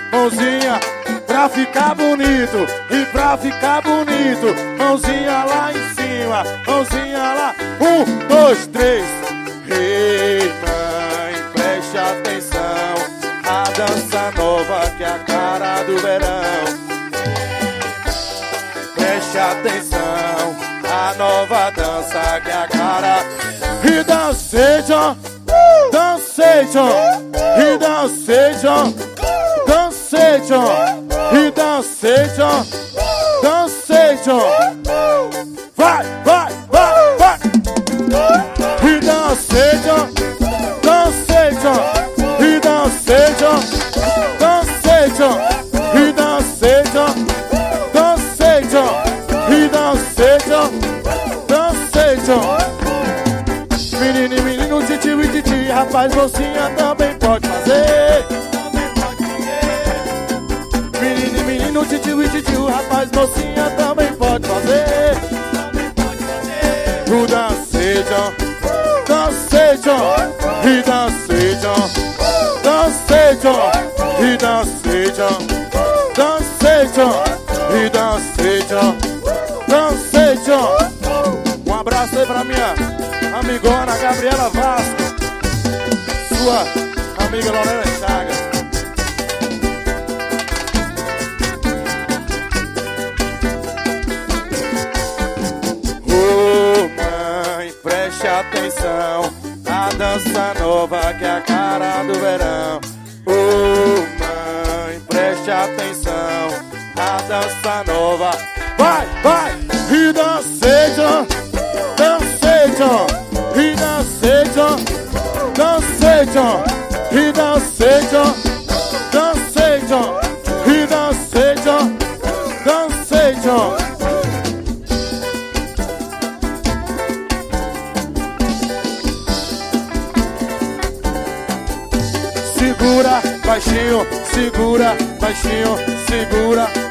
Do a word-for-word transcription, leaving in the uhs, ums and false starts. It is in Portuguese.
mãozinha pra ficar bonito. E pra ficar bonito, mãozinha lá em cima, mãozinha lá. Um, dois, três. Ei, mãe, preste atenção, a dança nova que é a cara do verão. Preste atenção, a nova dança que é a cara. E dancejam, dancejam, e dancejam, dancejam, e dancejam, dancejam. Vai, vai, vai, vai. E dancejam, dancejam, e dancejam, dancejam, e dancejam, dancejam, e dancejam, dancejam. Menino e menino, titio e titi, rapaz, mocinha também pode fazer. Menino e menino, titio e titio, rapaz, mocinha também pode fazer. O dancejam, dancejam, e dancejam, dancejam, e dancejam, dancejam, e dancejam, dancejam. Um abraço aí pra minha amigona Gabriela Vasco, sua amiga Lorena Chagas. Oh, mãe, preste atenção, a dança nova que é a cara do verão. Oh, mãe, preste atenção, a dança nova. Vai, vai, e dancejam, dancejam, e dancejam, dancejam, e dancejam, dancejam, e dancejam, dancejam. Segura, baixinho, segura, baixinho, segura.